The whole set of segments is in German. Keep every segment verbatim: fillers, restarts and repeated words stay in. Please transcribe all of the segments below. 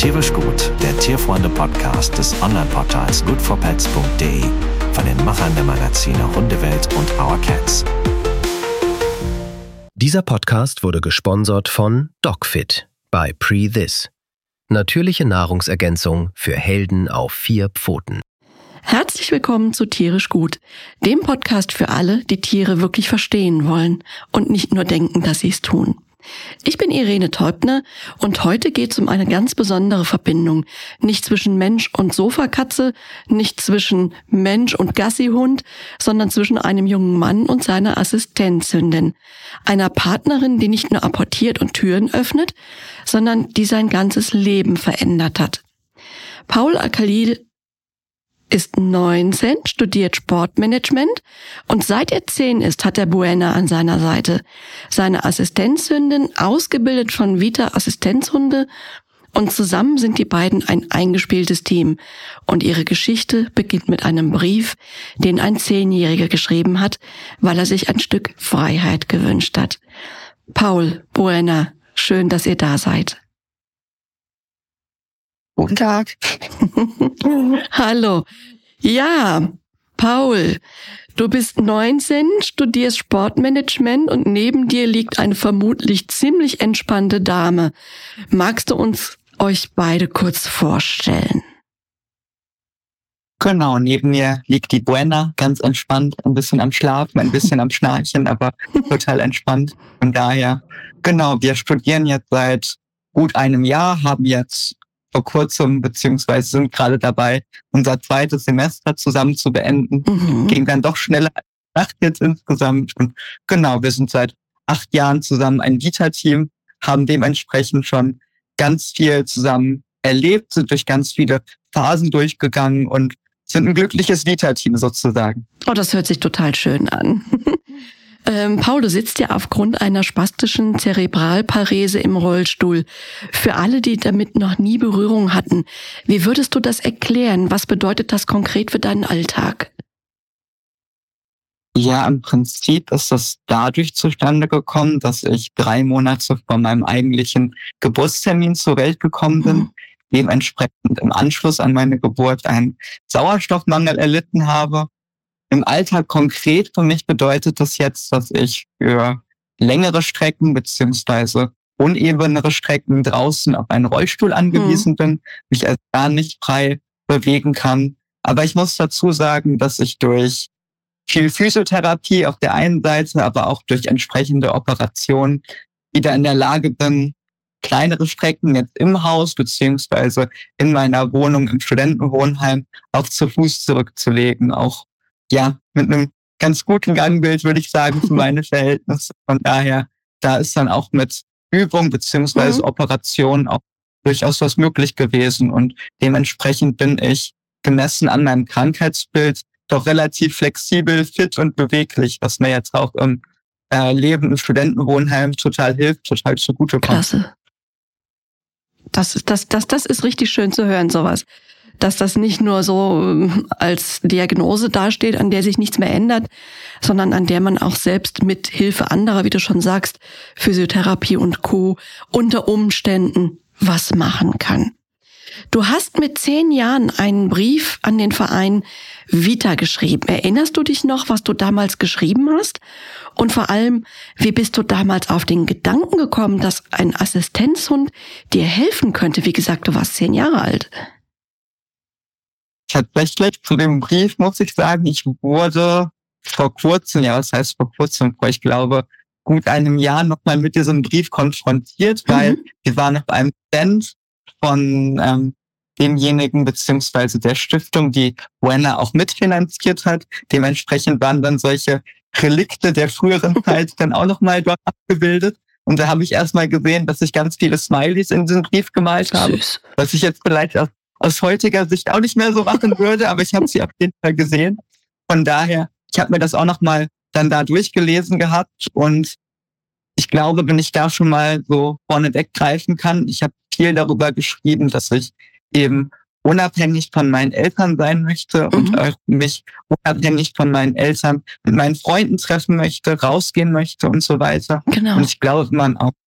Tierisch gut, der Tierfreunde-Podcast des Online-Portals good for pets punkt de von den Machern der Magazine Hundewelt und Our Cats. Dieser Podcast wurde gesponsert von DogFit bei PreThis. Natürliche Nahrungsergänzung für Helden auf vier Pfoten. Herzlich willkommen zu Tierisch gut, dem Podcast für alle, die Tiere wirklich verstehen wollen und nicht nur denken, dass sie es tun. Ich bin Irene Teubner und heute geht es um eine ganz besondere Verbindung. Nicht zwischen Mensch und Sofakatze, nicht zwischen Mensch und Gassihund, sondern zwischen einem jungen Mann und seiner Assistenzhündin. Einer Partnerin, die nicht nur apportiert und Türen öffnet, sondern die sein ganzes Leben verändert hat. Paul Al-Khalil ist neunzehn, studiert Sportmanagement und seit er zehn ist, hat er Buena an seiner Seite. Seine Assistenzhündin, ausgebildet von Vita Assistenzhunde, und zusammen sind die beiden ein eingespieltes Team. Und ihre Geschichte beginnt mit einem Brief, den ein Zehnjähriger geschrieben hat, weil er sich ein Stück Freiheit gewünscht hat. Paul, Buena, schön, dass ihr da seid. Guten Tag. Hallo. Ja, Paul, du bist neunzehn, studierst Sportmanagement und neben dir liegt eine vermutlich ziemlich entspannte Dame. Magst du uns euch beide kurz vorstellen? Genau, neben mir liegt die Buena, ganz entspannt, ein bisschen am Schlafen, ein bisschen am Schnarchen, aber total entspannt. Von daher, genau, wir studieren jetzt seit gut einem Jahr, haben jetzt vor kurzem, beziehungsweise sind gerade dabei, unser zweites Semester zusammen zu beenden. Mhm. Ging dann doch schneller als gedacht jetzt insgesamt. Und genau, wir sind seit acht Jahren zusammen ein Vita-Team, haben dementsprechend schon ganz viel zusammen erlebt, sind durch ganz viele Phasen durchgegangen und sind ein glückliches Vita-Team sozusagen. Oh, das hört sich total schön an. Ähm, Paul, du sitzt ja aufgrund einer spastischen Zerebralparese im Rollstuhl. Für alle, die damit noch nie Berührung hatten, wie würdest du das erklären? Was bedeutet das konkret für deinen Alltag? Ja, im Prinzip ist das dadurch zustande gekommen, dass ich drei Monate vor meinem eigentlichen Geburtstermin zur Welt gekommen bin, mhm. dementsprechend im Anschluss an meine Geburt einen Sauerstoffmangel erlitten habe. Im Alltag konkret für mich bedeutet das jetzt, dass ich für längere Strecken beziehungsweise unebenere Strecken draußen auf einen Rollstuhl angewiesen mhm. bin, mich also gar nicht frei bewegen kann. Aber ich muss dazu sagen, dass ich durch viel Physiotherapie auf der einen Seite, aber auch durch entsprechende Operationen wieder in der Lage bin, kleinere Strecken jetzt im Haus beziehungsweise in meiner Wohnung im Studentenwohnheim auch zu Fuß zurückzulegen, auch ja, mit einem ganz guten Gangbild, würde ich sagen, für meine Verhältnisse. Von daher, da ist dann auch mit Übung beziehungsweise mhm. Operation auch durchaus was möglich gewesen. Und dementsprechend bin ich gemessen an meinem Krankheitsbild doch relativ flexibel, fit und beweglich, was mir jetzt auch im äh, Leben im Studentenwohnheim total hilft, total zugute kommt. Klasse. Das, das, das, das ist richtig schön zu hören, sowas. Dass das nicht nur so als Diagnose dasteht, an der sich nichts mehr ändert, sondern an der man auch selbst mit Hilfe anderer, wie du schon sagst, Physiotherapie und Co. unter Umständen was machen kann. Du hast mit zehn Jahren einen Brief an den Verein Vita geschrieben. Erinnerst du dich noch, was du damals geschrieben hast? Und vor allem, wie bist du damals auf den Gedanken gekommen, dass ein Assistenzhund dir helfen könnte? Wie gesagt, du warst zehn Jahre alt. Tatsächlich zu dem Brief muss ich sagen, ich wurde vor kurzem, ja was heißt vor kurzem, vor ich glaube gut einem Jahr nochmal mit diesem Brief konfrontiert, mhm. weil wir waren auf einem Stand von ähm, demjenigen beziehungsweise der Stiftung, die Buena auch mitfinanziert hat. Dementsprechend waren dann solche Relikte der früheren Zeit dann auch nochmal dort abgebildet. Und da habe ich erstmal gesehen, dass ich ganz viele Smileys in diesen Brief gemalt habe, Süß. Was ich jetzt vielleicht aus aus heutiger Sicht auch nicht mehr so machen würde, aber ich habe sie auf jeden Fall gesehen. Von daher, ich habe mir das auch nochmal dann da durchgelesen gehabt und ich glaube, wenn ich da schon mal so vorne weggreifen kann, ich habe viel darüber geschrieben, dass ich eben unabhängig von meinen Eltern sein möchte mhm. und auch mich unabhängig von meinen Eltern mit meinen Freunden treffen möchte, rausgehen möchte und so weiter. Genau. Und ich glaube, man auch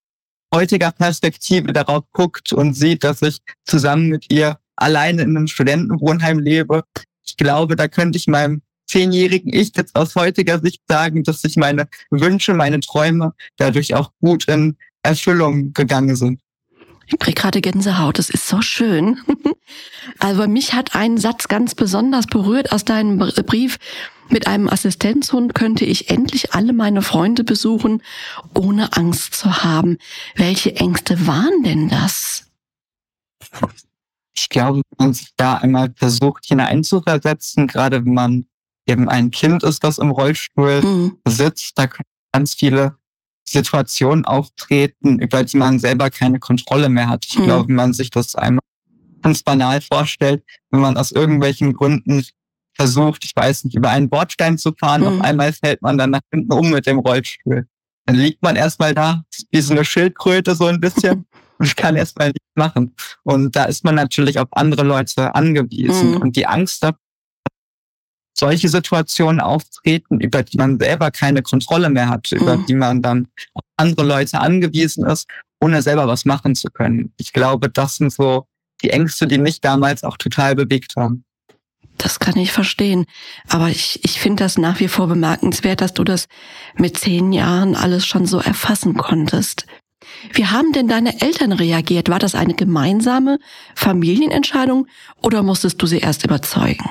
heutiger Perspektive darauf guckt und sieht, dass ich zusammen mit ihr alleine in einem Studentenwohnheim lebe. Ich glaube, da könnte ich meinem zehnjährigen Ich jetzt aus heutiger Sicht sagen, dass sich meine Wünsche, meine Träume dadurch auch gut in Erfüllung gegangen sind. Ich krieg gerade Gänsehaut, das ist so schön. Also mich hat ein Satz ganz besonders berührt aus deinem Brief. Mit einem Assistenzhund könnte ich endlich alle meine Freunde besuchen, ohne Angst zu haben. Welche Ängste waren denn das? Ich glaube, wenn man sich da einmal versucht, hineinzuversetzen, gerade wenn man eben ein Kind ist, das im Rollstuhl mhm. sitzt, da können ganz viele Situationen auftreten, über die man selber keine Kontrolle mehr hat. Ich mhm. glaube, wenn man sich das einmal ganz banal vorstellt, wenn man aus irgendwelchen Gründen versucht, ich weiß nicht, über einen Bordstein zu fahren, mhm. auf einmal fällt man dann nach hinten um mit dem Rollstuhl. Dann liegt man erstmal da, wie so eine Schildkröte so ein bisschen und kann erstmal nichts machen. Und da ist man natürlich auf andere Leute angewiesen. Mhm. Und die Angst, dass solche Situationen auftreten, über die man selber keine Kontrolle mehr hat, mhm. über die man dann auf andere Leute angewiesen ist, ohne selber was machen zu können. Ich glaube, das sind so die Ängste, die mich damals auch total bewegt haben. Das kann ich verstehen. Aber ich, ich finde das nach wie vor bemerkenswert, dass du das mit zehn Jahren alles schon so erfassen konntest. Wie haben denn deine Eltern reagiert? War das eine gemeinsame Familienentscheidung oder musstest du sie erst überzeugen?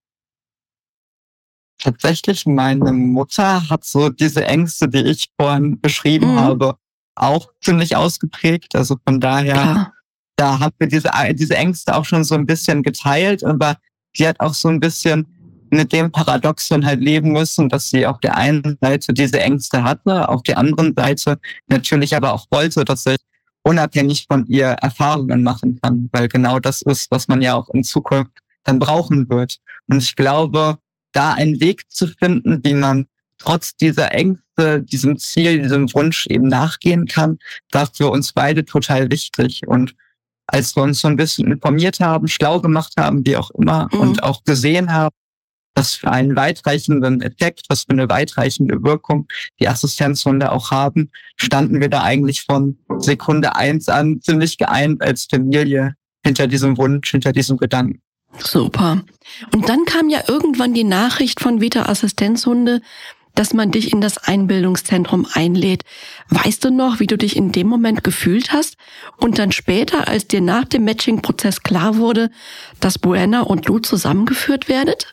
Tatsächlich, meine Mutter hat so diese Ängste, die ich vorhin beschrieben mhm. habe, auch ziemlich ausgeprägt. Also von daher, Klar. da haben wir diese, diese Ängste auch schon so ein bisschen geteilt, aber sie hat auch so ein bisschen mit dem Paradoxon halt leben müssen, dass sie auf der einen Seite diese Ängste hatte, auf der anderen Seite natürlich aber auch wollte, dass ich unabhängig von ihr Erfahrungen machen kann, weil genau das ist, was man ja auch in Zukunft dann brauchen wird. Und ich glaube, da einen Weg zu finden, wie man trotz dieser Ängste, diesem Ziel, diesem Wunsch eben nachgehen kann, war für uns beide total wichtig. Und als wir uns so ein bisschen informiert haben, schlau gemacht haben, wie auch immer, mhm. und auch gesehen haben, was für einen weitreichenden Effekt, was für eine weitreichende Wirkung die Assistenzhunde auch haben, standen wir da eigentlich von Sekunde eins an ziemlich geeint als Familie hinter diesem Wunsch, hinter diesem Gedanken. Super. Und dann kam ja irgendwann die Nachricht von Vita Assistenzhunde, dass man dich in das Einbildungszentrum einlädt. Weißt du noch, wie du dich in dem Moment gefühlt hast? Und dann später, als dir nach dem Matching-Prozess klar wurde, dass Buena und du zusammengeführt werdet?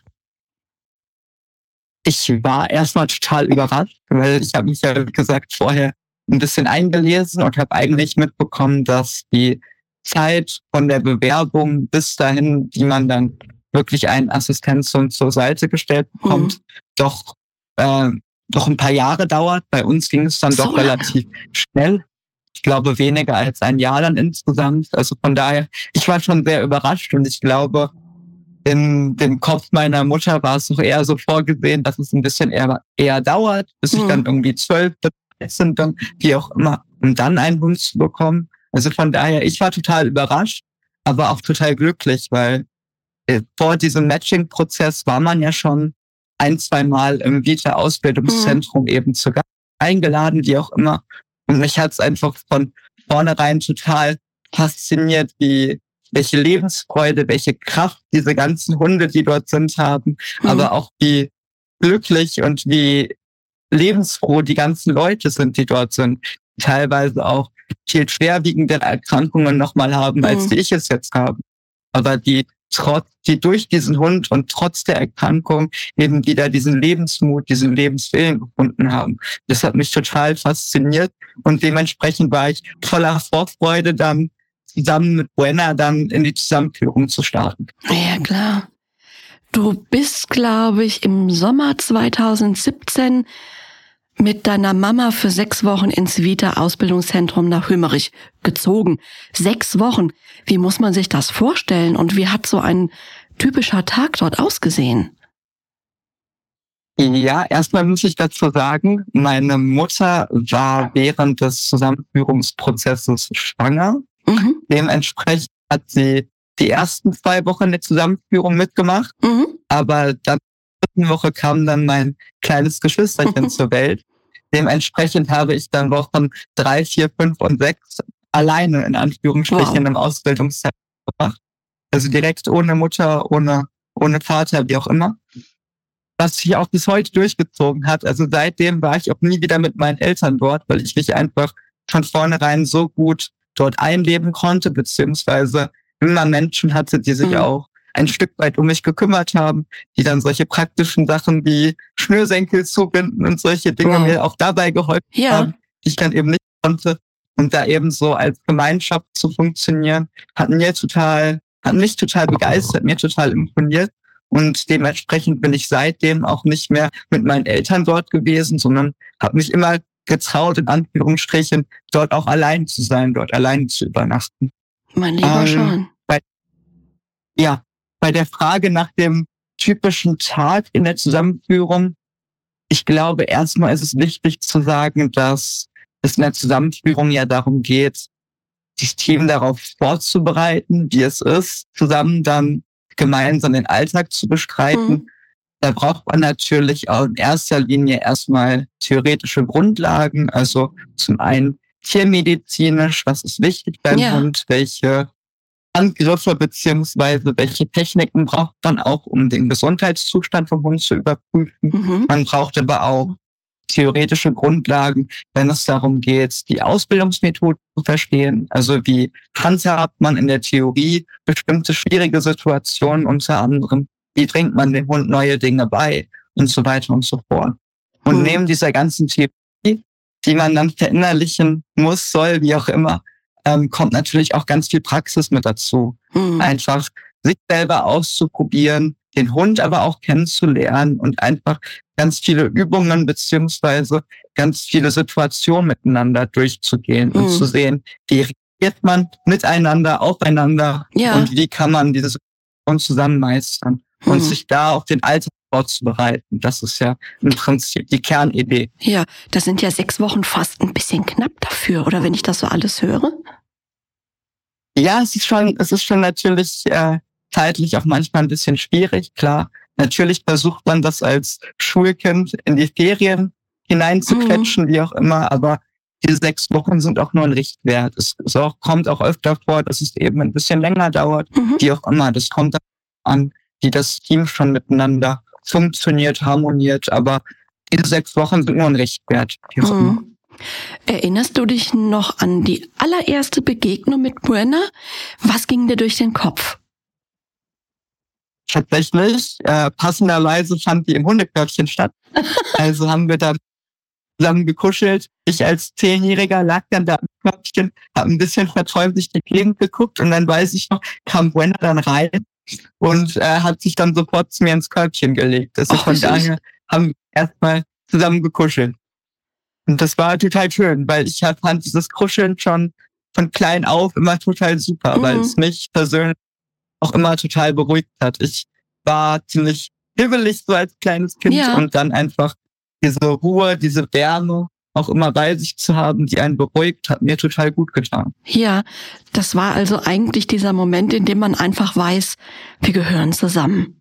Ich war erstmal total überrascht, weil ich habe mich ja, wie gesagt, vorher ein bisschen eingelesen und habe eigentlich mitbekommen, dass die Zeit von der Bewerbung bis dahin, die man dann wirklich einen Assistenzhund zur Seite gestellt bekommt, mhm. doch äh, doch ein paar Jahre dauert. Bei uns ging es dann so doch relativ lange. Schnell. Ich glaube, weniger als ein Jahr dann insgesamt. Also von daher, ich war schon sehr überrascht und ich glaube, in dem Kopf meiner Mutter war es noch eher so vorgesehen, dass es ein bisschen eher, eher dauert, bis ich mhm. dann irgendwie zwölf, dreizehn, dann, wie auch immer, um dann einen Hund zu bekommen. Also von daher, ich war total überrascht, aber auch total glücklich, weil äh, vor diesem Matching-Prozess war man ja schon ein, zwei Mal im Vita-Ausbildungszentrum mhm. eben zu Gast eingeladen, wie auch immer. Und mich hat's einfach von vornherein total fasziniert, wie welche Lebensfreude, welche Kraft diese ganzen Hunde, die dort sind, haben, mhm. aber auch wie glücklich und wie lebensfroh die ganzen Leute sind, die dort sind. Teilweise auch viel schwerwiegende Erkrankungen nochmal haben, als mhm. die ich es jetzt habe. Aber die trotz, die durch diesen Hund und trotz der Erkrankung eben wieder diesen Lebensmut, diesen Lebenswillen gefunden haben. Das hat mich total fasziniert und dementsprechend war ich voller Vorfreude, dann zusammen mit Buena dann in die Zusammenführung zu starten. Ja, klar. Du bist, glaube ich, im Sommer zweitausendsiebzehn mit deiner Mama für sechs Wochen ins Vita-Ausbildungszentrum nach Hömerich gezogen. Sechs Wochen. Wie muss man sich das vorstellen? Und wie hat so ein typischer Tag dort ausgesehen? Ja, erstmal muss ich dazu sagen, meine Mutter war während des Zusammenführungsprozesses schwanger. Mhm. Dementsprechend hat sie die ersten zwei Wochen der Zusammenführung mitgemacht. Mhm. Aber dann in der dritten Woche kam dann mein kleines Geschwisterchen mhm. zur Welt. dementsprechend habe ich dann Wochen drei, vier, fünf und sechs alleine in Anführungsstrichen Wow. im Ausbildungszeit gemacht. Also direkt ohne Mutter, ohne, ohne Vater, wie auch immer. Was sich auch bis heute durchgezogen hat. Also seitdem war ich auch nie wieder mit meinen Eltern dort, weil ich mich einfach von vornherein so gut dort einleben konnte, beziehungsweise immer Menschen hatte, die sich Mhm. auch ein Stück weit um mich gekümmert haben, die dann solche praktischen Sachen wie Schnürsenkel zubinden und solche Dinge Wow. mir auch dabei geholfen Ja. haben, die ich dann eben nicht konnte. Und da eben so als Gemeinschaft zu funktionieren, hat mir total, hat mich total begeistert, mir total imponiert. Und dementsprechend bin ich seitdem auch nicht mehr mit meinen Eltern dort gewesen, sondern habe mich immer getraut, in Anführungsstrichen, dort auch allein zu sein, dort allein zu übernachten. Mein lieber Ähm, Sean. Ja, bei der Frage nach dem typischen Tag in der Zusammenführung, ich glaube, erstmal ist es wichtig zu sagen, dass es in der Zusammenführung ja darum geht, das Team darauf vorzubereiten, wie es ist, zusammen dann gemeinsam den Alltag zu bestreiten. Mhm. Da braucht man natürlich auch in erster Linie erstmal theoretische Grundlagen, also zum einen tiermedizinisch, was ist wichtig beim Ja. Hund, welche Angriffe beziehungsweise welche Techniken braucht man auch, um den Gesundheitszustand vom Hund zu überprüfen. Mhm. Man braucht aber auch theoretische Grundlagen, wenn es darum geht, die Ausbildungsmethode zu verstehen. Also wie handhabt man in der Theorie bestimmte schwierige Situationen, unter anderem, wie bringt man dem Hund neue Dinge bei und so weiter und so fort. Und Hm. neben dieser ganzen Theorie, die man dann verinnerlichen muss, soll, wie auch immer, ähm, kommt natürlich auch ganz viel Praxis mit dazu. Mhm. Einfach sich selber auszuprobieren, den Hund aber auch kennenzulernen und einfach ganz viele Übungen beziehungsweise ganz viele Situationen miteinander durchzugehen und Mhm. zu sehen, wie reagiert man miteinander, aufeinander Ja. und wie kann man diese Situation zusammen meistern und Mhm. sich da auf den Alltag vorzubereiten. Das ist ja im Prinzip die Kernidee. Ja, das sind ja sechs Wochen fast ein bisschen knapp dafür, oder wenn ich das so alles höre? Ja, es ist schon, es ist schon natürlich äh, zeitlich auch manchmal ein bisschen schwierig, klar. Natürlich versucht man das als Schulkind in die Ferien hineinzuquetschen, wie auch immer, aber diese sechs Wochen sind auch nur ein Richtwert. Es, es auch, kommt auch öfter vor, dass es eben ein bisschen länger dauert, Mhm. wie auch immer. Das kommt an, wie das Team schon miteinander funktioniert, harmoniert, aber diese sechs Wochen sind nur ein Richtwert, wie auch immer. Mhm. Erinnerst du dich noch an die allererste Begegnung mit Buena? Was ging dir durch den Kopf? Tatsächlich, äh, passenderweise fand die im Hundekörbchen statt. Also haben wir dann zusammen gekuschelt. Ich als Zehnjähriger lag dann da im Körbchen, habe ein bisschen verträumt durch die Gegend geguckt und dann weiß ich noch, kam Buena dann rein und äh, hat sich dann sofort zu mir ins Körbchen gelegt. Also Ach, wie von süß. daher haben wir erstmal zusammen gekuschelt. Und das war total schön, weil ich fand dieses Kuscheln schon von klein auf immer total super, Mhm. weil es mich persönlich auch immer total beruhigt hat. Ich war ziemlich hibbelig so als kleines Kind Ja. und dann einfach diese Ruhe, diese Wärme auch immer bei sich zu haben, die einen beruhigt, hat mir total gut getan. Ja, das war also eigentlich dieser Moment, in dem man einfach weiß, wir gehören zusammen.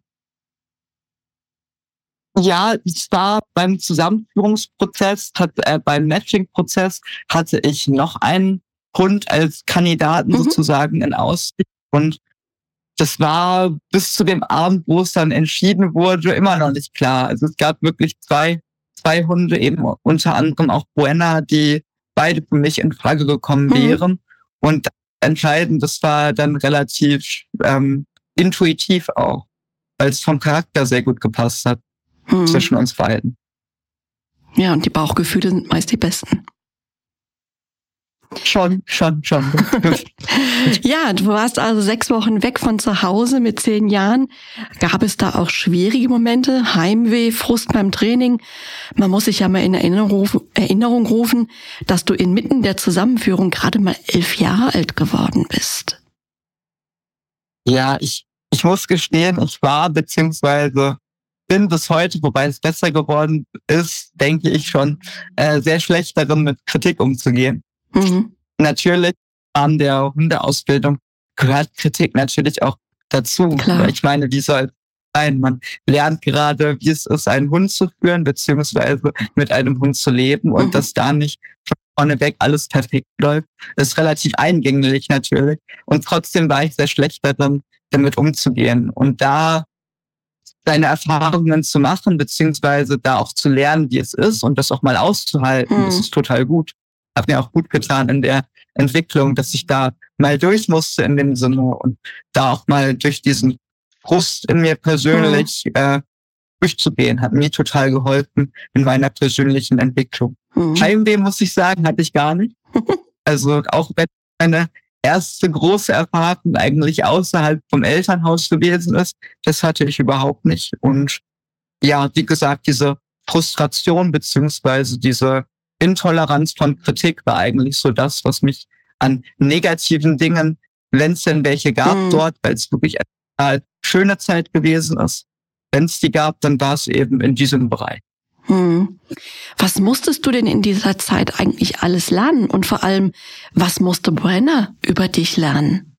Ja, es war beim Zusammenführungsprozess, hat, äh, beim Matching-Prozess hatte ich noch einen Hund als Kandidaten Mhm. sozusagen in Aussicht und das war bis zu dem Abend, wo es dann entschieden wurde, immer noch nicht klar. Also es gab wirklich zwei, zwei Hunde, eben unter anderem auch Buena, die beide für mich in Frage gekommen Mhm. wären. Und entscheidend, das war dann relativ ähm, intuitiv auch, weil es vom Charakter sehr gut gepasst hat Hm. zwischen uns beiden. Ja, und die Bauchgefühle sind meist die besten. Schon, schon, schon. Ja, du warst also sechs Wochen weg von zu Hause mit zehn Jahren. Gab es da auch schwierige Momente? Heimweh, Frust beim Training? Man muss sich ja mal in Erinnerung rufen, Erinnerung rufen, dass du inmitten der Zusammenführung gerade mal elf Jahre alt geworden bist. Ja, ich, ich muss gestehen, ich war beziehungsweise bin bis heute, wobei es besser geworden ist, denke ich schon, äh, sehr schlecht darin, mit Kritik umzugehen. Mhm. Natürlich an der Hundeausbildung gehört Kritik natürlich auch dazu. Klar. Weil ich meine, wie soll sein. Man lernt gerade, wie es ist, einen Hund zu führen, beziehungsweise mit einem Hund zu leben und mhm. dass da nicht von vorneweg alles perfekt läuft. Das ist relativ eingänglich natürlich. Und trotzdem war ich sehr schlecht darin, damit umzugehen. Und da seine Erfahrungen zu machen, beziehungsweise da auch zu lernen, wie es ist und das auch mal auszuhalten, mhm. das ist total gut. Hat mir auch gut getan in der Entwicklung, dass ich da mal durch musste in dem Sinne und da auch mal durch diesen Frust in mir persönlich mhm. äh, durchzugehen, hat mir total geholfen in meiner persönlichen Entwicklung. Mhm. Heimweh, muss ich sagen, hatte ich gar nicht. Also auch wenn meine erste große Erfahrung eigentlich außerhalb vom Elternhaus gewesen ist, das hatte ich überhaupt nicht. Und ja, wie gesagt, diese Frustration beziehungsweise diese Intoleranz von Kritik war eigentlich so das, was mich an negativen Dingen, wenn es denn welche gab mhm. dort, weil es wirklich eine schöne Zeit gewesen ist. Wenn es die gab, dann war es eben in diesem Bereich. Hm. Was musstest du denn in dieser Zeit eigentlich alles lernen? Und vor allem, was musste Brenna über dich lernen?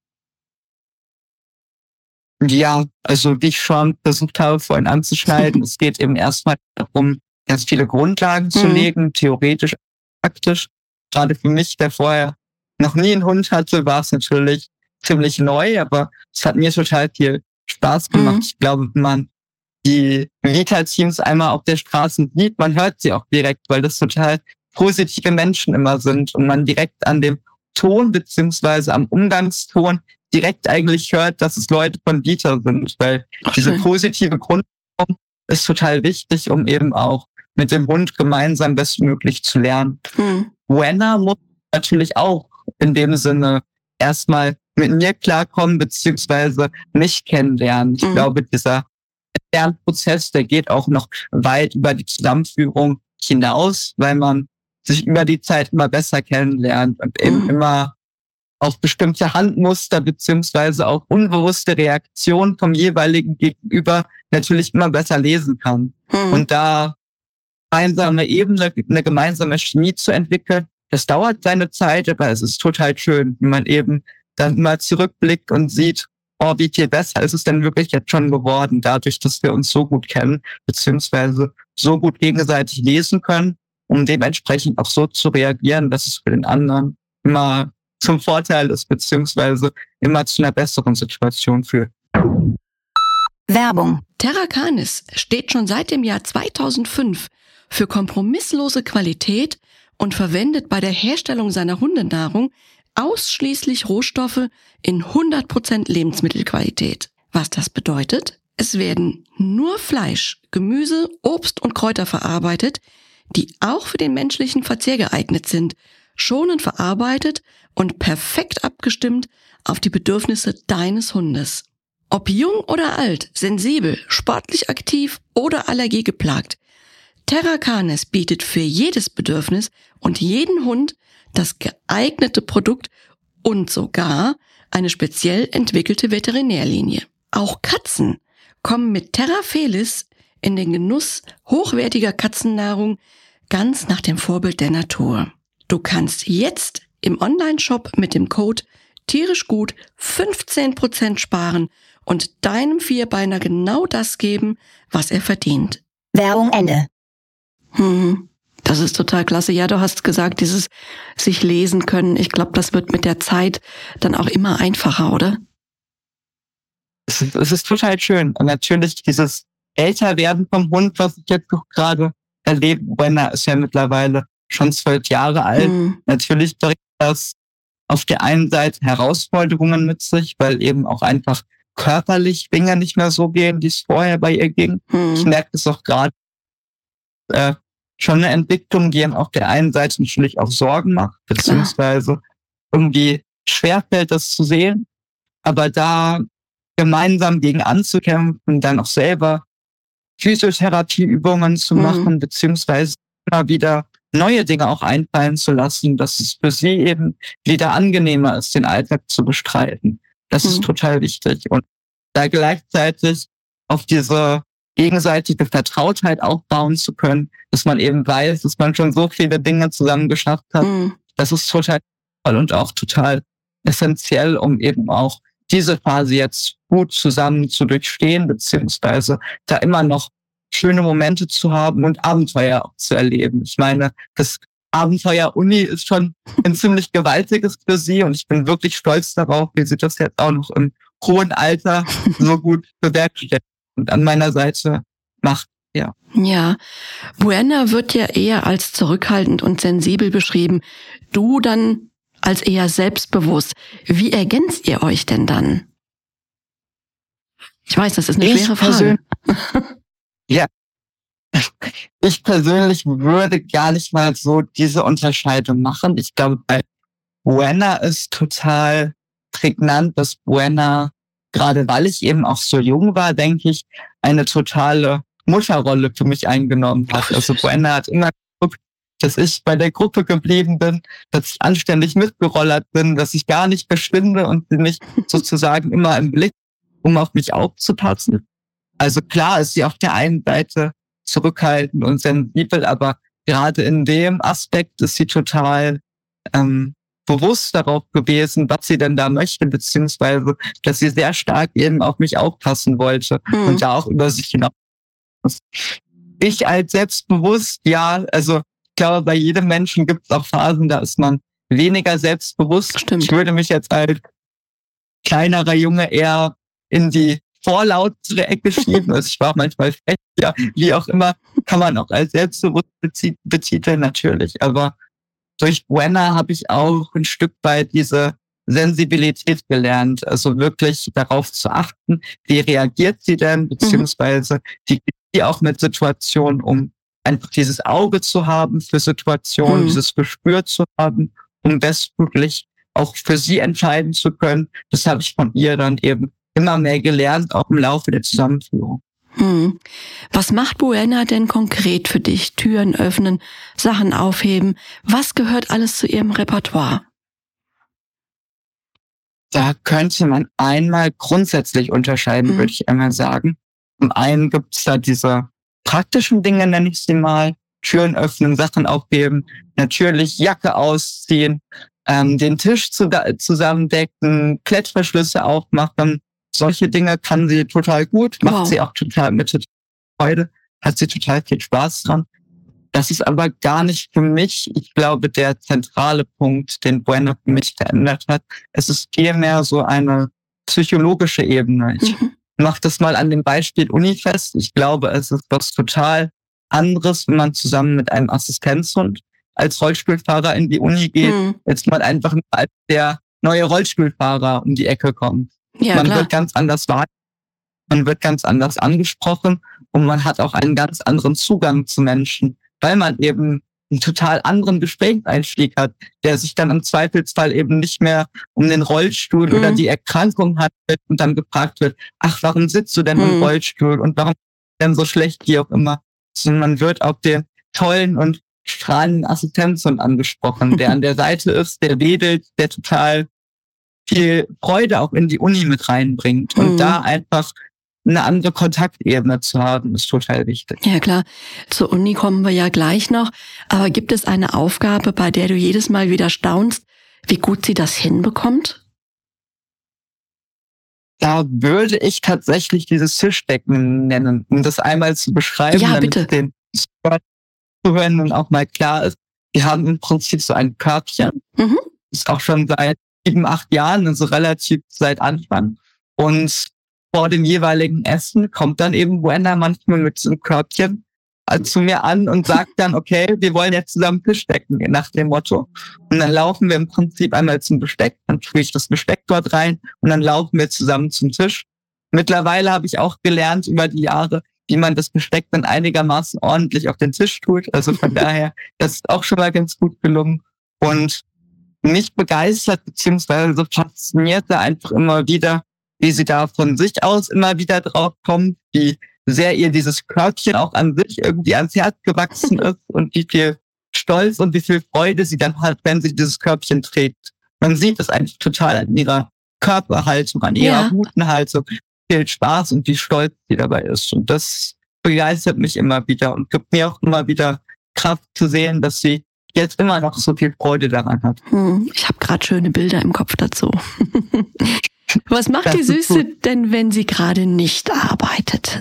Ja, also wie ich schon versucht habe, vorhin anzuschneiden, es geht eben erstmal darum, ganz viele Grundlagen hm. zu legen, theoretisch, praktisch. Gerade für mich, der vorher noch nie einen Hund hatte, war es natürlich ziemlich neu, aber es hat mir total viel Spaß gemacht. Hm. Ich glaube, wenn man die Vita-Teams einmal auf der Straße sieht, man hört sie auch direkt, weil das total positive Menschen immer sind und man direkt an dem Ton beziehungsweise am Umgangston direkt eigentlich hört, dass es Leute von Vita sind, weil Ach, diese schön. positive Grundform ist total wichtig, um eben auch mit dem Hund gemeinsam bestmöglich zu lernen. Hm. Brenna muss natürlich auch in dem Sinne erstmal mit mir klarkommen beziehungsweise mich kennenlernen. Ich hm. glaube, dieser Lernprozess, der geht auch noch weit über die Zusammenführung hinaus, weil man sich über die Zeit immer besser kennenlernt und eben mhm. immer auf bestimmte Handmuster beziehungsweise auch unbewusste Reaktionen vom jeweiligen Gegenüber natürlich immer besser lesen kann. Mhm. Und da gemeinsame Ebene, eine gemeinsame Chemie zu entwickeln, das dauert seine Zeit, aber es ist total schön, wie man eben dann immer zurückblickt und sieht, oh, wie viel besser ist es denn wirklich jetzt schon geworden, dadurch, dass wir uns so gut kennen, beziehungsweise so gut gegenseitig lesen können, um dementsprechend auch so zu reagieren, dass es für den anderen immer zum Vorteil ist, beziehungsweise immer zu einer besseren Situation führt. Werbung. Terra Canis steht schon seit dem Jahr zweitausendfünf für kompromisslose Qualität und verwendet bei der Herstellung seiner Hundenahrung ausschließlich Rohstoffe in hundert Prozent Lebensmittelqualität. Was das bedeutet? Es werden nur Fleisch, Gemüse, Obst und Kräuter verarbeitet, die auch für den menschlichen Verzehr geeignet sind, schonend verarbeitet und perfekt abgestimmt auf die Bedürfnisse deines Hundes. Ob jung oder alt, sensibel, sportlich aktiv oder allergiegeplagt, Terra Canis bietet für jedes Bedürfnis und jeden Hund das geeignete Produkt und sogar eine speziell entwickelte Veterinärlinie. Auch Katzen kommen mit Terra Felis in den Genuss hochwertiger Katzennahrung ganz nach dem Vorbild der Natur. Du kannst jetzt im Onlineshop mit dem Code tierisch gut fünfzehn Prozent sparen und deinem Vierbeiner genau das geben, was er verdient. Werbung Ende. Hm. Das ist total klasse. Ja, du hast gesagt, dieses sich lesen können. Ich glaube, das wird mit der Zeit dann auch immer einfacher, oder? Es ist, es ist total schön. Und natürlich dieses Älterwerden vom Hund, was ich jetzt noch gerade erlebe. Brenna ist ja mittlerweile schon zwölf Jahre alt. Mhm. Natürlich bringt das auf der einen Seite Herausforderungen mit sich, weil eben auch einfach körperlich Dinge nicht mehr so gehen, wie es vorher bei ihr ging. Mhm. Ich merke es auch gerade, äh, schon eine Entwicklung, die auf der einen Seite natürlich auch Sorgen macht, beziehungsweise Klar. irgendwie schwerfällt, das zu sehen. Aber da gemeinsam gegen anzukämpfen, dann auch selber Physiotherapieübungen zu machen, mhm. beziehungsweise immer wieder neue Dinge auch einfallen zu lassen, dass es für sie eben wieder angenehmer ist, den Alltag zu bestreiten. Das mhm. ist total wichtig. Und da gleichzeitig auf diese gegenseitige Vertrautheit aufbauen zu können, dass man eben weiß, dass man schon so viele Dinge zusammen geschafft hat. Mhm. Das ist total toll und auch total essentiell, um eben auch diese Phase jetzt gut zusammen zu durchstehen, beziehungsweise da immer noch schöne Momente zu haben und Abenteuer auch zu erleben. Ich meine, das Abenteuer Uni ist schon ein ziemlich gewaltiges für sie und ich bin wirklich stolz darauf, wie sie das jetzt auch noch im hohen Alter so gut bewerkstelligt und an meiner Seite macht. Ja. Ja, Buena wird ja eher als zurückhaltend und sensibel beschrieben. Du dann als eher selbstbewusst. Wie ergänzt ihr euch denn dann? Ich weiß, das ist eine Ich schwere Frage. Ja. Ich persönlich würde gar nicht mal so diese Unterscheidung machen. Ich glaube, bei Buena ist total prägnant, dass Buena, gerade weil ich eben auch so jung war, denke ich, eine totale Mutterrolle für mich eingenommen hat. Also Buena hat immer geguckt, dass ich bei der Gruppe geblieben bin, dass ich anständig mitgerollert bin, dass ich gar nicht verschwinde und bin nicht sozusagen immer im Blick, um auf mich aufzupassen. Also klar ist sie auf der einen Seite zurückhaltend und sensibel, aber gerade in dem Aspekt ist sie total ähm, bewusst darauf gewesen, was sie denn da möchte, beziehungsweise, dass sie sehr stark eben auf mich aufpassen wollte mhm. und da auch über sich hinaus. Ich als selbstbewusst, ja, also ich glaube, bei jedem Menschen gibt es auch Phasen, da ist man weniger selbstbewusst. Stimmt. Ich würde mich jetzt als kleinerer Junge eher in die vorlautere Ecke schieben. Also ich war auch manchmal frech, ja, wie auch immer, kann man auch als selbstbewusst betiteln, natürlich. Aber durch Buena habe ich auch ein Stück weit diese Sensibilität gelernt, also wirklich darauf zu achten, wie reagiert sie denn, beziehungsweise wie geht sie auch mit Situationen um, einfach dieses Auge zu haben für Situationen, mhm. dieses Gespür zu haben, um bestmöglich auch für sie entscheiden zu können. Das habe ich von ihr dann eben immer mehr gelernt, auch im Laufe der Zusammenführung. Hm. Was macht Buena denn konkret für dich? Türen öffnen, Sachen aufheben. Was gehört alles zu ihrem Repertoire? Da könnte man einmal grundsätzlich unterscheiden, hm. würde ich einmal sagen. Zum einen gibt es da diese praktischen Dinge, nenne ich sie mal. Türen öffnen, Sachen aufheben, natürlich Jacke ausziehen, ähm, den Tisch zu, zusammendecken, Klettverschlüsse aufmachen. Solche Dinge kann sie total gut, macht wow. sie auch total mit Freude, hat sie total viel Spaß dran. Das ist aber gar nicht für mich, ich glaube, der zentrale Punkt, den Buena für mich verändert hat. Es ist vielmehr so eine psychologische Ebene. Ich mhm. mache das mal an dem Beispiel Uni fest. Ich glaube, es ist was total anderes, wenn man zusammen mit einem Assistenzhund als Rollstuhlfahrer in die Uni geht, mhm. als man einfach als der neue Rollstuhlfahrer um die Ecke kommt. Ja, man klar. wird ganz anders wahrgenommen, man wird ganz anders angesprochen und man hat auch einen ganz anderen Zugang zu Menschen, weil man eben einen total anderen Gesprächseinstieg hat, der sich dann im Zweifelsfall eben nicht mehr um den Rollstuhl mhm. oder die Erkrankung handelt und dann gefragt wird, ach, warum sitzt du denn mhm. im Rollstuhl und warum ist denn so schlecht, wie auch immer. Sondern man wird auf den tollen und strahlenden Assistenzhund angesprochen, der an der Seite ist, der wedelt, der total viel Freude auch in die Uni mit reinbringt. Und mhm. da einfach eine andere Kontaktebene zu haben, ist total wichtig. Ja klar, zur Uni kommen wir ja gleich noch. Aber gibt es eine Aufgabe, bei der du jedes Mal wieder staunst, wie gut sie das hinbekommt? Da würde ich tatsächlich dieses Tischdecken nennen, um das einmal zu beschreiben, ja, damit bitte. den Zuhörern auch mal klar ist. Wir haben im Prinzip so ein Körbchen. Mhm. Ist auch schon seit sieben, acht Jahren, also relativ seit Anfang. Und vor dem jeweiligen Essen kommt dann eben Buena manchmal mit so einem Körbchen zu mir an und sagt dann, okay, wir wollen jetzt zusammen Tisch decken, nach dem Motto. Und dann laufen wir im Prinzip einmal zum Besteck, dann tue ich das Besteck dort rein und dann laufen wir zusammen zum Tisch. Mittlerweile habe ich auch gelernt über die Jahre, wie man das Besteck dann einigermaßen ordentlich auf den Tisch tut. Also von daher, das ist auch schon mal ganz gut gelungen. Und mich begeistert, beziehungsweise so faszinierte einfach immer wieder, wie sie da von sich aus immer wieder drauf kommt, wie sehr ihr dieses Körbchen auch an sich irgendwie ans Herz gewachsen ist und wie viel Stolz und wie viel Freude sie dann hat, wenn sie dieses Körbchen trägt. Man sieht es eigentlich total an ihrer Körperhaltung, an ihrer ja. guten Haltung, wie viel Spaß und wie stolz sie dabei ist. Und das begeistert mich immer wieder und gibt mir auch immer wieder Kraft zu sehen, dass sie jetzt immer noch so viel Freude daran hat. Hm, ich habe gerade schöne Bilder im Kopf dazu. Was macht Das die ist Süße gut. denn, wenn sie gerade nicht arbeitet?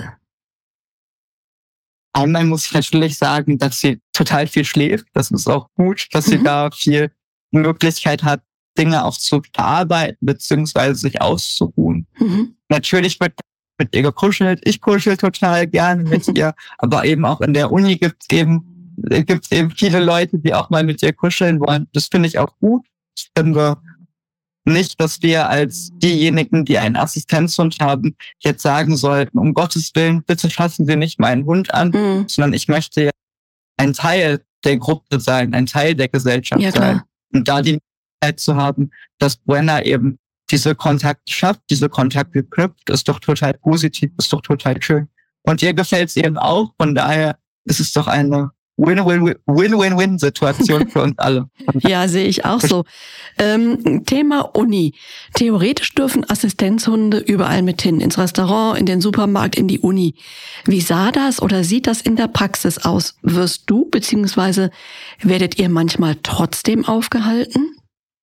Einmal muss ich natürlich sagen, dass sie total viel schläft. Das ist auch gut, dass sie Mhm. da viel Möglichkeit hat, Dinge auch zu bearbeiten, beziehungsweise sich auszuruhen. Mhm. Natürlich wird mit ihr gekuschelt. Ich kuschel total gerne mit ihr. Aber eben auch in der Uni gibt es eben, gibt's eben viele Leute, die auch mal mit ihr kuscheln wollen. Das finde ich auch gut. Ich finde nicht, dass wir als diejenigen, die einen Assistenzhund haben, jetzt sagen sollten, um Gottes Willen, bitte fassen Sie nicht meinen Hund an, Mhm. sondern ich möchte ja ein Teil der Gruppe sein, ein Teil der Gesellschaft Ja, sein. klar. Und da die Möglichkeit zu haben, dass Buena eben diese Kontakte schafft, diese Kontakte knüpft, ist doch total positiv, ist doch total schön. Und ihr gefällt es eben auch, von daher ist es doch eine Win-Win-Win-Win-Situation für uns alle. Ja, sehe ich auch so. Ähm, Thema Uni. Theoretisch dürfen Assistenzhunde überall mit hin, ins Restaurant, in den Supermarkt, in die Uni. Wie sah das oder sieht das in der Praxis aus? Wirst du bzw. werdet ihr manchmal trotzdem aufgehalten?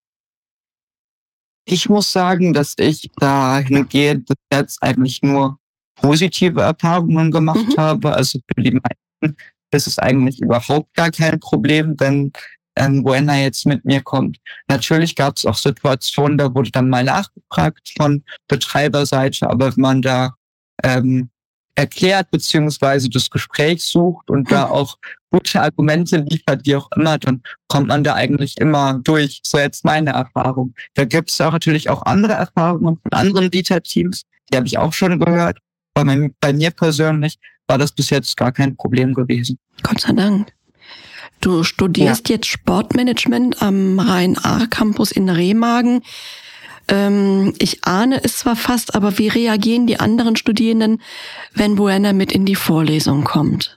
Ich muss sagen, dass ich dahingehend bis jetzt eigentlich nur positive Erfahrungen gemacht Mhm. habe. Also für die meisten ist es eigentlich überhaupt gar kein Problem, wenn ähm, Buena jetzt mit mir kommt. Natürlich gab es auch Situationen, da wurde dann mal nachgefragt von Betreiberseite, aber wenn man da ähm, erklärt beziehungsweise das Gespräch sucht und da auch gute Argumente liefert, wie auch immer, dann kommt man da eigentlich immer durch. So jetzt meine Erfahrung. Da gibt es auch natürlich auch andere Erfahrungen von anderen Bieterteams, die habe ich auch schon gehört. Bei, mein, bei mir persönlich war das bis jetzt gar kein Problem gewesen. Gott sei Dank. Du studierst jetzt Sportmanagement am Rhein-Ahr-Campus in Remagen. Ähm, ich ahne es zwar fast, aber wie reagieren die anderen Studierenden, wenn Buena mit in die Vorlesung kommt?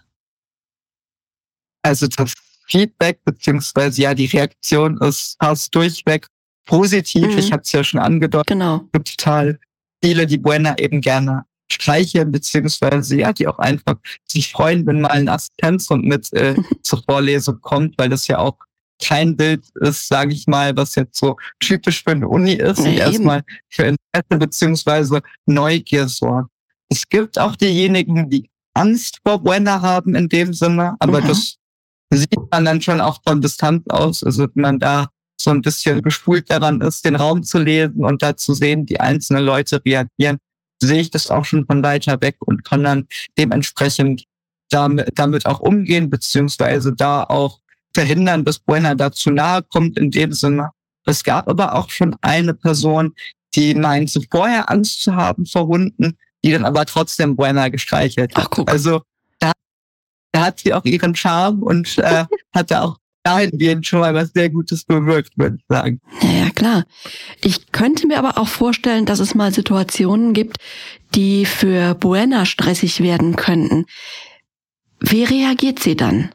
Also das Feedback beziehungsweise ja die Reaktion ist fast durchweg positiv. Mhm. Ich habe es ja schon angedeutet. Genau. Es gibt total viele, die Buena eben gerne streicheln, beziehungsweise ja, die auch einfach sich freuen, wenn mal ein Assistenzhund mit äh, zur Vorlesung kommt, weil das ja auch kein Bild ist, sage ich mal, was jetzt so typisch für eine Uni ist Ja, und erstmal für Interesse beziehungsweise Neugier sorgt. Es gibt auch diejenigen, die Angst vor Buena haben in dem Sinne, aber Mhm. das sieht man dann schon auch von Distanz aus, also wenn man da so ein bisschen geschult daran ist, den Raum zu lesen und da zu sehen, wie einzelne Leute reagieren, sehe ich das auch schon von weiter weg und kann dann dementsprechend damit, damit auch umgehen, beziehungsweise da auch verhindern, dass Buena da zu nahe kommt in dem Sinne. Es gab aber auch schon eine Person, die meinte, vorher Angst zu haben vor Hunden, die dann aber trotzdem Buena gestreichelt hat. Ach, guck. Also da, da hat sie auch ihren Charme und äh, hat da auch dahingehend schon mal was sehr Gutes bewirkt, würde ich sagen. Ja, ja, klar. Ich könnte mir aber auch vorstellen, dass es mal Situationen gibt, die für Buena stressig werden könnten. Wie reagiert sie dann?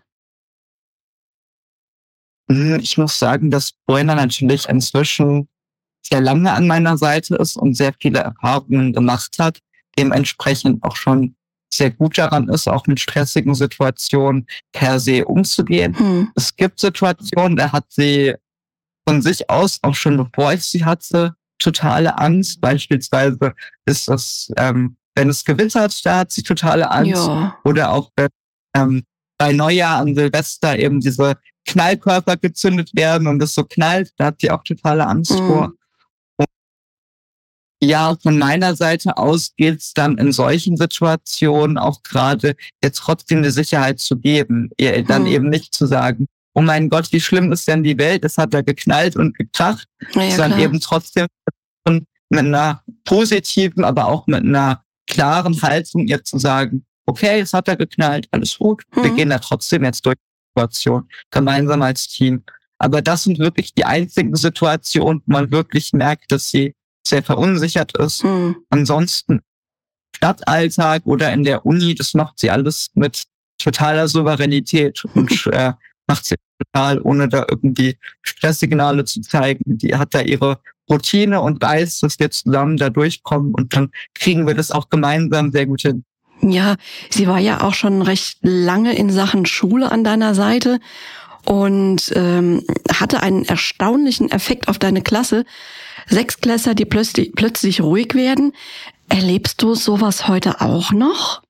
Ich muss sagen, dass Buena natürlich inzwischen sehr lange an meiner Seite ist und sehr viele Erfahrungen gemacht hat, dementsprechend auch schon sehr gut daran ist, auch mit stressigen Situationen per se umzugehen. Hm. Es gibt Situationen, da hat sie von sich aus, auch schon bevor ich sie hatte, totale Angst. Beispielsweise ist das, ähm, wenn es gewittert, da hat sie totale Angst. Ja. Oder auch wenn ähm, bei Neujahr an Silvester eben diese Knallkörper gezündet werden und es so knallt, da hat sie auch totale Angst Mhm. vor. Und ja, von meiner Seite aus geht's dann in solchen Situationen auch gerade, ihr trotzdem eine Sicherheit zu geben. Ihr dann Mhm. eben nicht zu sagen, oh mein Gott, wie schlimm ist denn die Welt? Es hat da geknallt und gekracht, Ja, ja, sondern klar. eben trotzdem mit einer positiven, aber auch mit einer klaren Haltung ihr zu sagen, okay, es hat da geknallt, alles gut, wir Mhm. gehen da trotzdem jetzt durch die Situation, gemeinsam als Team. Aber das sind wirklich die einzigen Situationen, wo man wirklich merkt, dass sie sehr verunsichert ist. Hm. Ansonsten Stadtalltag oder in der Uni, das macht sie alles mit totaler Souveränität und äh, macht sie total, ohne da irgendwie Stresssignale zu zeigen. Die hat da ihre Routine und weiß, dass wir zusammen da durchkommen und dann kriegen wir das auch gemeinsam sehr gut hin. Ja, sie war ja auch schon recht lange in Sachen Schule an deiner Seite. und ähm, hatte einen erstaunlichen Effekt auf deine Klasse. Sechstklässler, die plötzlich, plötzlich ruhig werden. Erlebst du sowas heute auch noch?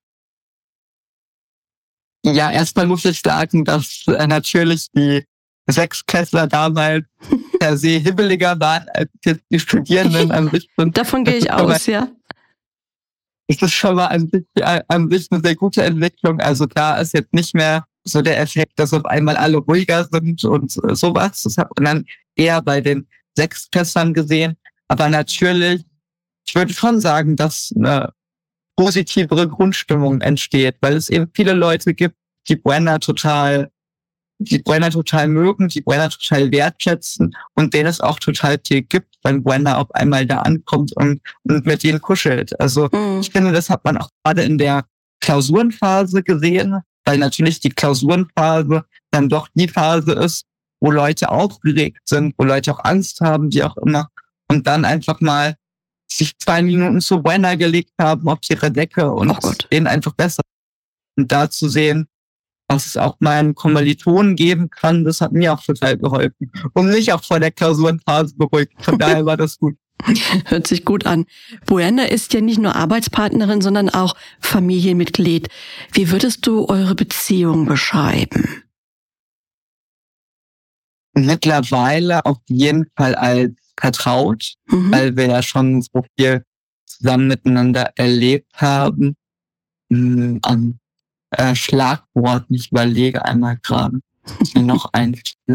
Ja, erstmal muss ich sagen, dass äh, natürlich die Sechstklässler damals per se hibbeliger waren als jetzt die Studierenden an sich. Davon gehe ich aus, ja. Das ist schon mal an sich, an sich eine sehr gute Entwicklung. Also da ist jetzt nicht mehr so der Effekt, dass auf einmal alle ruhiger sind und sowas. Das hat man dann eher bei den Sechstklässlern gesehen. Aber natürlich, ich würde schon sagen, dass eine positivere Grundstimmung entsteht, weil es eben viele Leute gibt, die Brenner total, die Brenner total mögen, die Brenner total wertschätzen und denen es auch total viel gibt, wenn Brenner auf einmal da ankommt und, und mit ihnen kuschelt. Also mhm. ich finde, das hat man auch gerade in der Klausurenphase gesehen, weil natürlich die Klausurenphase dann doch die Phase ist, wo Leute aufgeregt sind, wo Leute auch Angst haben, wie auch immer, und dann einfach mal sich zwei Minuten zu Brenner gelegt haben auf ihre Decke und oh denen einfach besser. Und da zu sehen, was es auch meinen Kommilitonen geben kann, das hat mir auch total geholfen. Und mich auch vor der Klausurenphase beruhigt. Von daher war das gut. Hört sich gut an. Buena ist ja nicht nur Arbeitspartnerin, sondern auch Familienmitglied. Wie würdest du eure Beziehung beschreiben? Mittlerweile auf jeden Fall als vertraut, mhm. weil wir ja schon so viel zusammen miteinander erlebt haben. Am äh, Schlagwort, ich überlege einmal gerade, ist mir noch ein.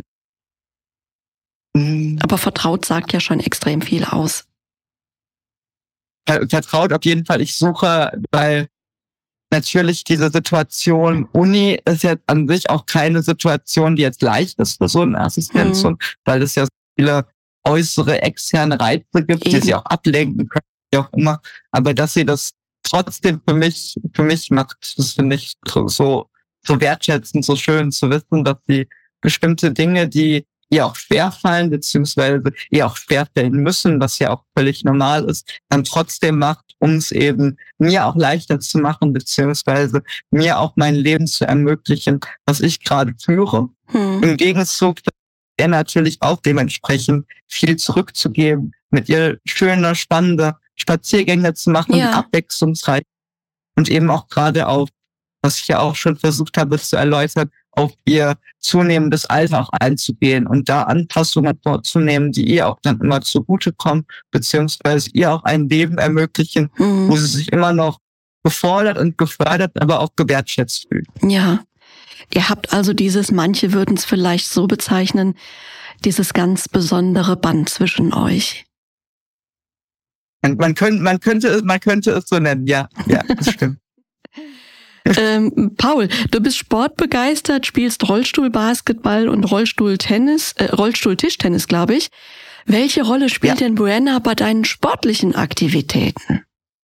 Aber vertraut sagt ja schon extrem viel aus. Vertraut auf jeden Fall. Ich suche, weil natürlich diese Situation Uni ist jetzt an sich auch keine Situation, die jetzt leicht ist für so eine Assistenz, mhm. weil es ja so viele äußere, externe Reize gibt, Eben. die sie auch ablenken können, wie auch immer. Aber dass sie das trotzdem für mich, für mich macht, das finde ich so, so wertschätzend, so schön zu wissen, dass sie bestimmte Dinge, die ihr auch schwerfallen, beziehungsweise ihr auch schwerfallen müssen, was ja auch völlig normal ist, dann trotzdem macht, um es eben mir auch leichter zu machen, beziehungsweise mir auch mein Leben zu ermöglichen, was ich gerade führe. Hm. Im Gegenzug er natürlich auch dementsprechend viel zurückzugeben, mit ihr schöne, spannende Spaziergänge zu machen, ja. abwechslungsreich und eben auch gerade auf, was ich ja auch schon versucht habe zu erläutern, auf ihr zunehmendes Alter auch einzugehen und da Anpassungen vorzunehmen, die ihr auch dann immer zugutekommen, beziehungsweise ihr auch ein Leben ermöglichen, mhm. wo sie sich immer noch gefordert und gefördert, aber auch gewertschätzt fühlt. Ja. Ihr habt also dieses, manche würden es vielleicht so bezeichnen, dieses ganz besondere Band zwischen euch. Man, man könnte, man könnte es, man könnte es so nennen, ja, ja, das stimmt. ähm, Paul, du bist sportbegeistert, spielst Rollstuhlbasketball und Rollstuhltennis, äh, Rollstuhltischtennis, glaube ich. Welche Rolle spielt ja. denn Buena bei deinen sportlichen Aktivitäten?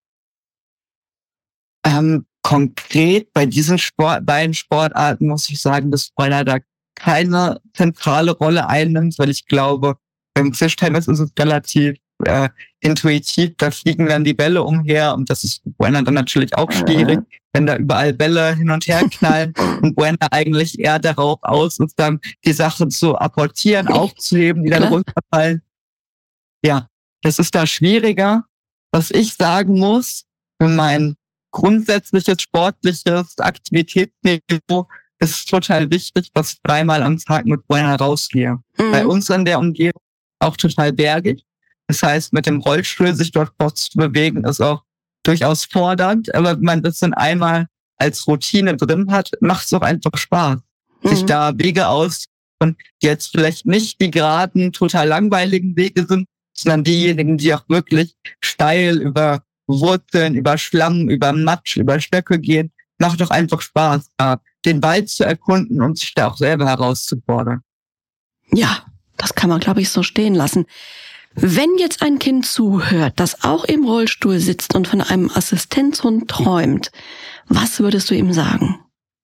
Ähm, Konkret bei diesen Sport, beiden Sportarten muss ich sagen, dass Buena da keine zentrale Rolle einnimmt, weil ich glaube, beim Tischtennis ist es relativ äh, intuitiv, da fliegen dann die Bälle umher und das ist Buena dann natürlich auch schwierig, wenn da überall Bälle hin und her knallen und Buena eigentlich eher darauf aus ist, dann die Sachen zu apportieren, aufzuheben, die dann runterfallen. Ja, das ist da schwieriger. Was ich sagen muss, für mein grundsätzliches sportliches Aktivitätsniveau ist total wichtig, dass ich dreimal am Tag mit Buena rausgehe. Mhm. Bei uns in der Umgebung auch total bergig. Das heißt, mit dem Rollstuhl sich dort fortzubewegen ist auch durchaus fordernd. Aber wenn man das dann einmal als Routine drin hat, macht es auch einfach Spaß. Mhm. Sich da Wege aus und die jetzt vielleicht nicht die geraden, total langweiligen Wege sind, sondern diejenigen, die auch wirklich steil über Wurzeln, über Schlamm, über Matsch, über Stöcke gehen, macht doch einfach Spaß, da den Wald zu erkunden und sich da auch selber herauszufordern. Ja, das kann man, glaube ich, so stehen lassen. Wenn jetzt ein Kind zuhört, das auch im Rollstuhl sitzt und von einem Assistenzhund träumt, was würdest du ihm sagen?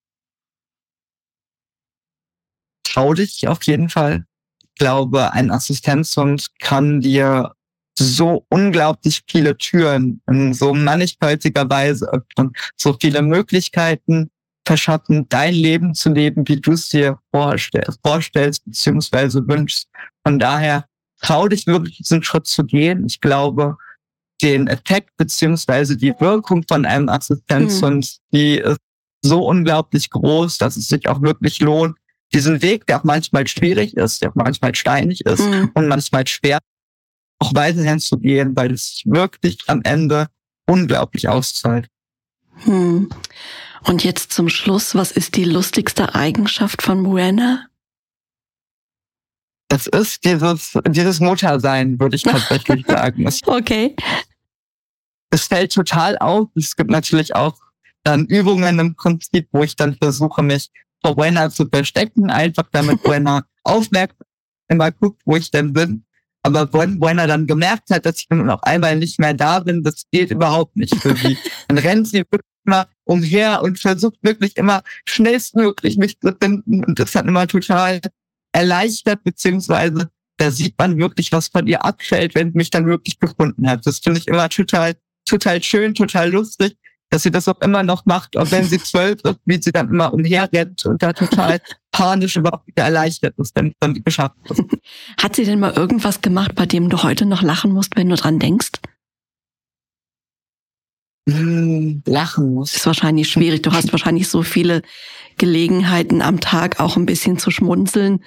Trau dich auf jeden Fall. Ich glaube, ein Assistenzhund kann dir so unglaublich viele Türen in so mannigfaltiger Weise öffnen, so viele Möglichkeiten verschaffen, dein Leben zu leben, wie du es dir vorstellst, vorstellst beziehungsweise wünschst. Von daher trau dich wirklich, diesen Schritt zu gehen. Ich glaube, den Effekt beziehungsweise die Wirkung von einem Assistenzhund, mhm. die ist so unglaublich groß, dass es sich auch wirklich lohnt, diesen Weg, der auch manchmal schwierig ist, der auch manchmal steinig ist mhm. und manchmal schwer, auch weiterhin zu gehen, weil es sich wirklich am Ende unglaublich auszahlt. Hm. Und jetzt zum Schluss, was ist die lustigste Eigenschaft von Buena? Das ist dieses, dieses Muttersein, würde ich tatsächlich sagen. Es, okay. Es fällt total auf. Es gibt natürlich auch dann Übungen im Prinzip, wo ich dann versuche, mich vor Buena zu verstecken, einfach damit Buena aufmerksam immer guckt, wo ich denn bin. Aber wenn Buena dann gemerkt hat, dass ich dann auf einmal nicht mehr da bin, das geht überhaupt nicht für sie. Dann rennt sie wirklich immer umher und versucht wirklich immer schnellstmöglich mich zu finden. Und das hat immer total erleichtert, beziehungsweise da sieht man wirklich, was von ihr abfällt, wenn sie mich dann wirklich gefunden hat. Das finde ich immer total, total schön, total lustig, dass sie das auch immer noch macht, auch wenn sie zwölf ist, wie sie dann immer umherrennt und da total panisch überhaupt wieder erleichtert ist, wenn es dann geschafft ist. Hat sie denn mal irgendwas gemacht, bei dem du heute noch lachen musst, wenn du dran denkst? Hm, lachen muss. Ist wahrscheinlich schwierig. Du hast wahrscheinlich so viele Gelegenheiten am Tag auch ein bisschen zu schmunzeln.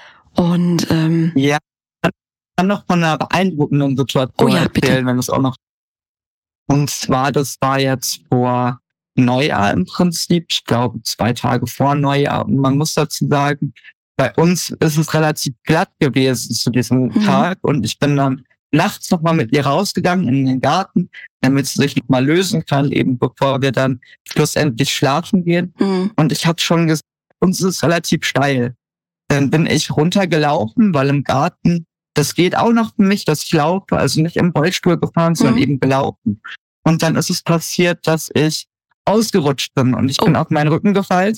Und ähm, ja, ich kann noch von einer beeindruckenden Situation oh ja, erzählen, bitte. wenn es auch noch. Und zwar, das war jetzt vor Neujahr im Prinzip, ich glaube zwei Tage vor Neujahr. Und man muss dazu sagen, bei uns ist es relativ glatt gewesen zu diesem mhm. Tag. Und ich bin dann nachts nochmal mit ihr rausgegangen in den Garten, damit sie sich nochmal lösen kann, eben bevor wir dann schlussendlich schlafen gehen. Mhm. Und ich habe schon gesagt, uns ist es relativ steil. Dann bin ich runtergelaufen, weil im Garten, das geht auch noch für mich, dass ich laufe, also nicht im Rollstuhl gefahren, sondern mhm. eben gelaufen. Und dann ist es passiert, dass ich ausgerutscht bin und ich oh. bin auf meinen Rücken gefallen,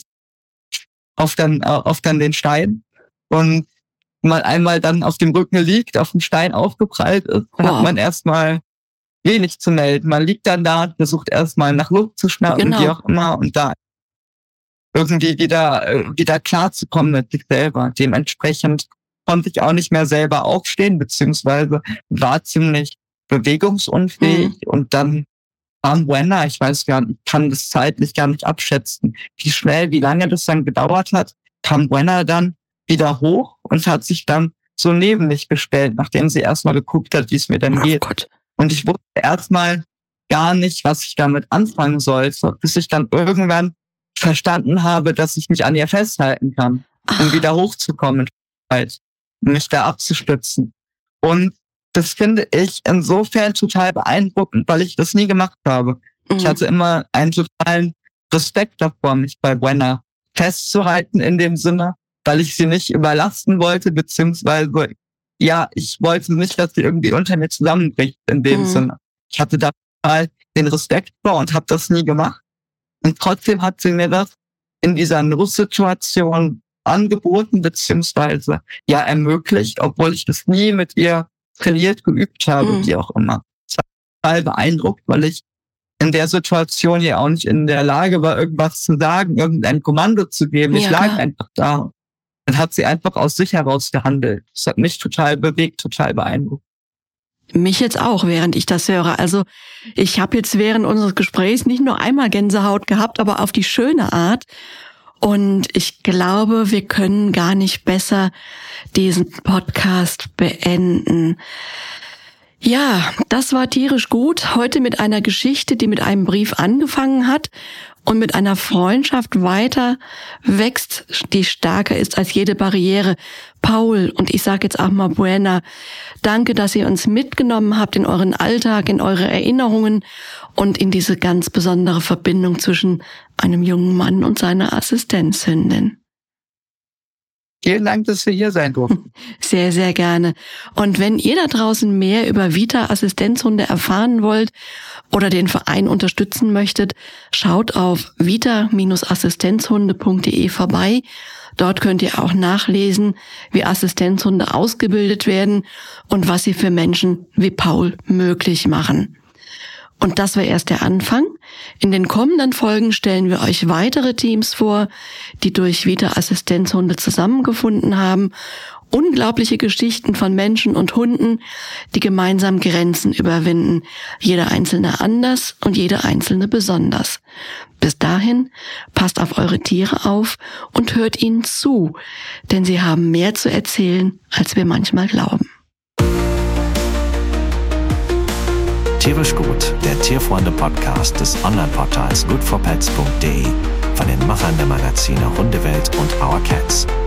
auf dann, auf dann den Stein und mal einmal dann auf dem Rücken liegt, auf dem Stein aufgeprallt ist, dann wow. hat man erstmal wenig zu melden. Man liegt dann da, versucht erstmal nach Luft zu schnappen, genau. wie auch immer, und da irgendwie wieder, wieder klarzukommen mit sich selber. Dementsprechend konnte ich auch nicht mehr selber aufstehen, beziehungsweise war ziemlich bewegungsunfähig mhm. und dann kam Buena, ich weiß gar nicht, ich kann das zeitlich gar nicht abschätzen, wie schnell, wie lange das dann gedauert hat, kam Buena dann wieder hoch und hat sich dann so neben mich gestellt, nachdem sie erstmal geguckt hat, wie es mir denn geht. Oh Gott. Und ich wusste erstmal gar nicht, was ich damit anfangen sollte, bis ich dann irgendwann verstanden habe, dass ich mich an ihr festhalten kann, um Ach. wieder hochzukommen, halt, mich da abzustützen. Und das finde ich insofern total beeindruckend, weil ich das nie gemacht habe. Mhm. Ich hatte immer einen totalen Respekt davor, mich bei Buena festzuhalten in dem Sinne, weil ich sie nicht überlasten wollte, beziehungsweise, ja, ich wollte nicht, dass sie irgendwie unter mir zusammenbricht in dem mhm. Sinne. Ich hatte da total den Respekt vor und habe das nie gemacht. Und trotzdem hat sie mir das in dieser Nusssituation angeboten, beziehungsweise ja ermöglicht, obwohl ich das nie mit ihr trainiert, geübt habe, mhm. wie auch immer. Ich war total beeindruckt, weil ich in der Situation ja auch nicht in der Lage war, irgendwas zu sagen, irgendein Kommando zu geben. Ja, ich lag klar. einfach da. Dann hat sie einfach aus sich heraus gehandelt. Das hat mich total bewegt, total beeindruckt. Mich jetzt auch, während ich das höre. Also ich habe jetzt während unseres Gesprächs nicht nur einmal Gänsehaut gehabt, aber auf die schöne Art. Und ich glaube, wir können gar nicht besser diesen Podcast beenden. Ja, das war tierisch gut. Heute mit einer Geschichte, die mit einem Brief angefangen hat und mit einer Freundschaft weiter wächst, die stärker ist als jede Barriere. Paul, und ich sage jetzt auch mal Buena, danke, dass ihr uns mitgenommen habt in euren Alltag, in eure Erinnerungen und in diese ganz besondere Verbindung zwischen einem jungen Mann und seiner Assistenzhündin. Vielen Dank, dass wir hier sein durften. Sehr, sehr gerne. Und wenn ihr da draußen mehr über Vita Assistenzhunde erfahren wollt oder den Verein unterstützen möchtet, schaut auf vita assistenzhunde punkt de vorbei. Dort könnt ihr auch nachlesen, wie Assistenzhunde ausgebildet werden und was sie für Menschen wie Paul möglich machen. Und das war erst der Anfang. In den kommenden Folgen stellen wir euch weitere Teams vor, die durch Vita-Assistenzhunde zusammengefunden haben. Unglaubliche Geschichten von Menschen und Hunden, die gemeinsam Grenzen überwinden. Jeder Einzelne anders und jeder Einzelne besonders. Bis dahin, passt auf eure Tiere auf und hört ihnen zu, denn sie haben mehr zu erzählen, als wir manchmal glauben. Tierisch gut, der Tierfreunde-Podcast des Online-Portals good for pets punkt de von den Machern der Magazine Hundewelt und Our Cats.